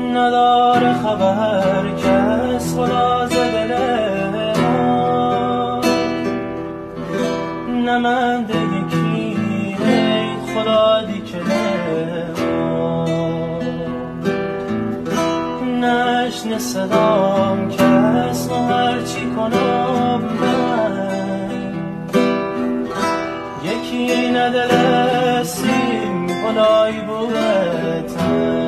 نداره خبر کس خدا ز دل ما، نمنده یکی ای خدا دیگه ما، نشنه صدام کس ما هرچی کنم من، یکی ندلسیم خدای بودتن.